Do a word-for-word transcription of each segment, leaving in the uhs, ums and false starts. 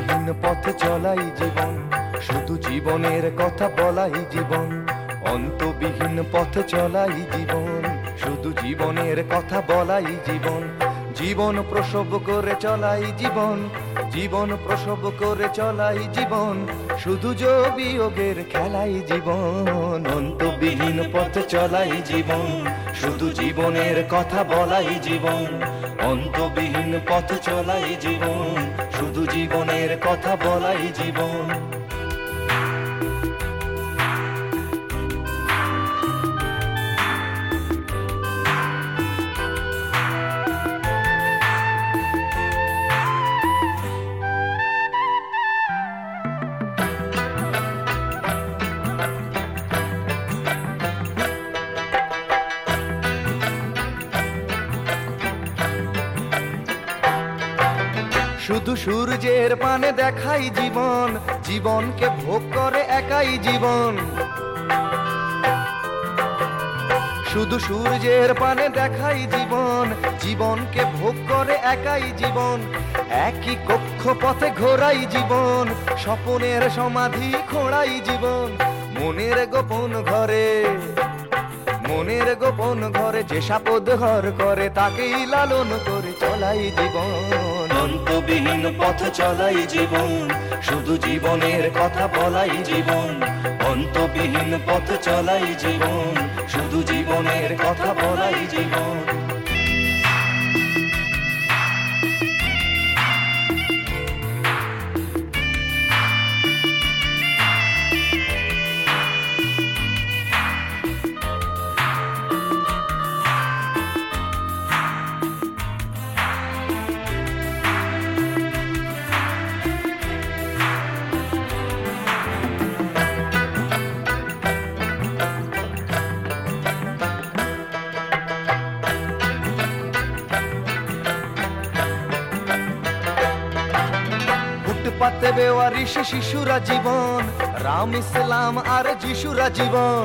অন্তবিহীন পথ চলাই জীবন, শুধু জীবনের কথা বলাই জীবন। অন্তবিহীন পথ চলাই জীবন, শুধু জীবনের কথা বলাই জীবন। জীবন প্রসব করে চলাই জীবন, জীবন প্রসব করে চলাই জীবন, শুধু যোগবিয়োগের খেলাই জীবন। অন্তবিহীন পথ চলাই জীবন, শুধু জীবনের কথা বলাই জীবন। অন্তবিহীন পথ চলাই জীবন, শুধু জীবনের কথা বলাই জীবন। শুধু সূর্যের পানে দেখাই জীবন, জীবনকে ভোগ করে একাই জীবন। শুধু সূর্যের পানে দেখাই জীবন, জীবনকে ভোগ করে একাই জীবন। একই কক্ষপথে ঘোরাই জীবন, স্বপনের সমাধি খোঁড়াই জীবন। মনের গোপন ঘরে, মনের গোপন ঘরে যে সাপদ ঘর করে, তাকেই লালন করে চলাই জীবন। অন্তবিহীন পথ চলাই জীবন, শুধু জীবনের কথা বলাই জীবন। অন্তবিহীন পথ চলাই জীবন, শুধু জীবনের কথা বলাই জীবন। ফুটপাতে বেওয়ারিশ শিশুরা জীবন, রাম ইসলাম আর যিশুরা জীবন।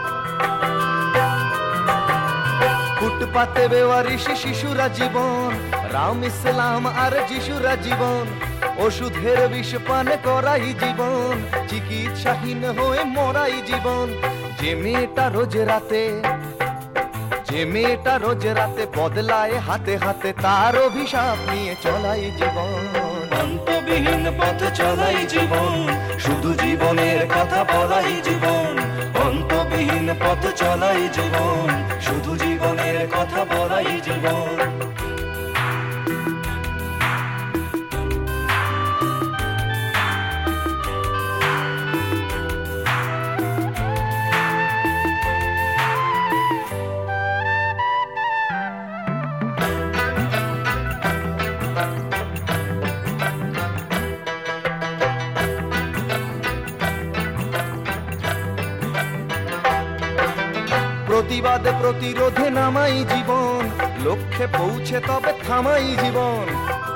ফুটপাতে বেওয়ারিশ শিশুরা জীবন, রাম ইসলাম আর যিশুরা জীবন। ওষুধের বিষ পান করাই জীবন, চিকিৎসাহীন হয়ে মরাই জীবন। যে মেয়েটা রোজ রাতে, যে মেয়েটা রোজ রাতে বদলায় হাতে হাতে, তার অভিশাপ নিয়ে চলাই জীবন। অন্তবিহীন পথ চলাই জীবন, শুধু জীবনের কথা বলাই জীবন। অন্তবিহীন পথ চলাই জীবন, শুধু জীবনের কথা বলাই জীবন। প্রতিবাদ প্রতিরোধে নামাই জীবন, লক্ষ্যে পৌঁছে তবে থামাই জীবন।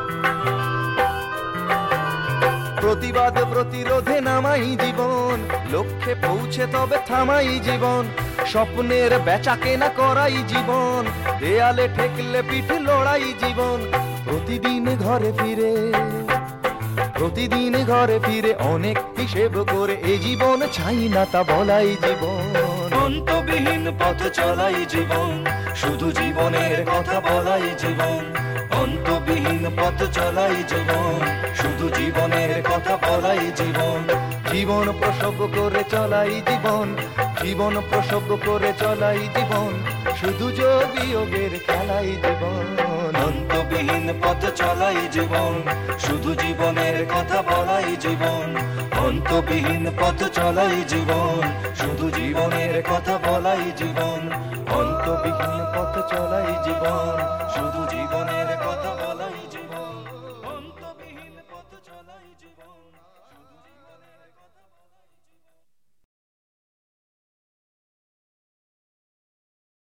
প্রতিবাদ প্রতিরোধে নামাই জীবন, লক্ষ্যে পৌঁছে তবে থামাই জীবন। স্বপ্নের বেচা কেনা করাই জীবন, দেয়ালে ঠেকলে পিঠ লড়াই জীবন। প্রতিদিন ঘরে ফিরে, প্রতিদিন ঘরে ফিরে অনেক হিসেব করে, এ জীবন চাই না তা বলাই জীবন। অন্তবিহীন পথ চলাই জীবন, শুধু জীবনের কথা বলাই জীবন। অন্তবিহীন পথ চলাই জীবন, শুধু জীবনের কথা বলাই জীবন। জীবন প্রসব করে চলাই জীবন, জীবন প্রসব করে চলাই জীবন, শুধু যোগবিয়োগের খেলাই জীবন। অন্তবিহীন পথ চলাই জীবন, শুধু জীবনের কথা বলাই জীবন। অন্তবিহীন পথ চলাই জীবন, শুধু জীবনের কথা বলাই জীবন। অন্তবিহীন পথ চলাই জীবন, শুধু জীবনের কথা